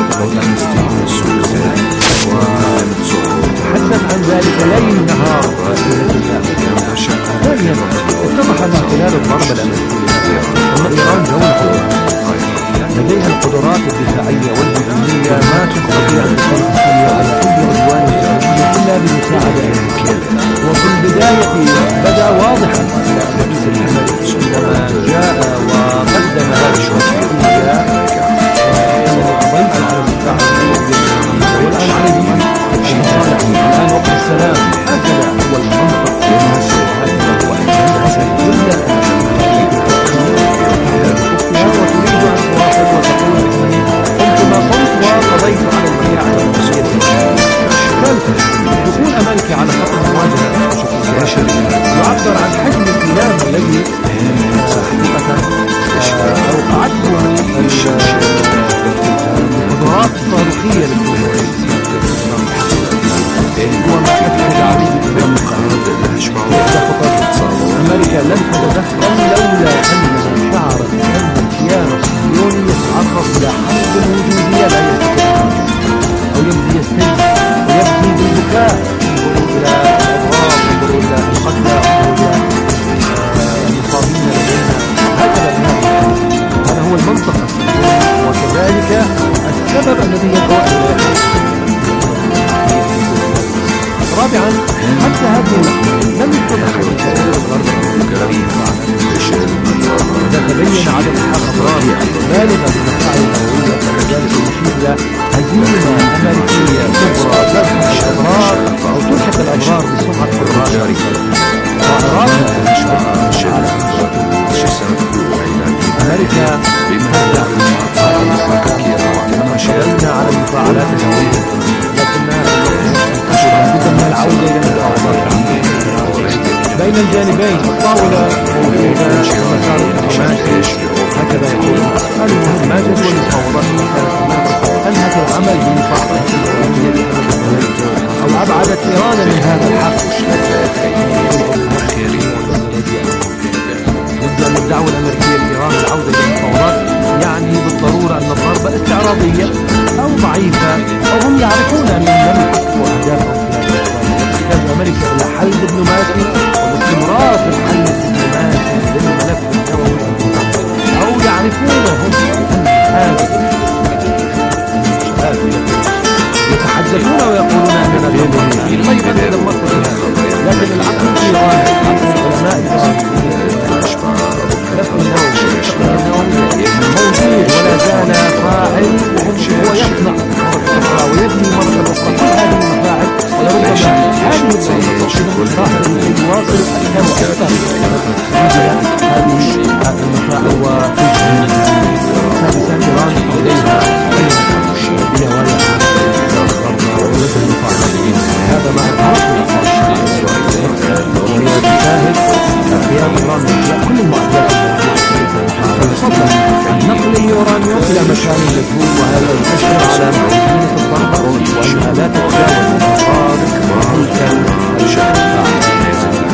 تحدث عن ذلك ليل نهار. ثانيا اتضح من خلال الضربة الأمريكية أن إيران دولة لديها القدرات الدفاعية والهجومية ما تستطيع أن تكون تحتوي على أي عدوان إسرائيلي إلا بمساعدة أمريكية. وفي البداية بدأ واضحا عندما جاء وقدم هذه الشرطية ضيفا على الدفاع والآن عليه المصالح الآن وقت السلام. هكذا هو المنطق وهكذا هو وتريد أن تواصل وتقول قمت ما قمت وقضيت على البيع على المسؤولية. ثالثا دخول أمريكا على خط المواجهة يعبر عن حجم الإيلام الذي أوقعته القدرات الصاروخية هو ما أكد عليه أمريكا لن تتدخل لولا أنها شعرت أن الكيان الصهيوني يتعرض إلى حرب وجودية لا يستطيع ويبدي يستنزف ويبدي بالبكاء. انظروا إلى الأضرار، انظروا إلى القتلى، انظروا إلى المصابين لدينا. هكذا هذا هو المنطق وكذلك السبب الذي يدعو إلى. رابعا حتى هذه اللحظة لم يتضح التأثير الغربي إذا تبين عدد الأضرار بالغة بالمفاعل النووية فلذلك يشير إلى هزيمة أمريكية كبرى تلحق الأضرار أو تلحق الأضرار بسرعة الرادار. أمريكا شغلنا على المفاعلات النووية لكنها من العودة إلى المفاعلات بين الجانبين. الطاولة موجودة ومسار الحماس هكذا يقول المهم ما جدول المفاوضات أنهت العمل بمفاعلات النووية أو أبعدت إيران من هذا الحق. بالنسبة للدعوة الأمريكية لإيران العودة إلى المفاوضات يعني بالضرورة أن الضربة استعراضية أو ضعيفة أو هم يعرفون أنهم لم يحققوا أهدافهم في هذا الوقت. تحتاج أمريكا إلى حل دبلوماسي والاستمرار في الحل الدبلوماسي للملف النووي أو يعرفون هم أن هذه يتحدثون ويقولون أننا ضمنين. طيب هذا المطلب لكن العقل في إيران العلماء موجود ولا زال فاعل وهو يصنع ويبني مرة أخرى كل هذه المفاعل ولربما هذه المفاعل يواصل أكثر وأكثر هذه المفاعل وتجهل سادسا إيران لديها هذا ما أدركه وهي تشاهد قيام إيران كل المعدات نقل اليورانيوم إلى مكان مجهول وهذا يؤشر على موجودية الضربة وأنها لا تتجاوز المصادر وهي كان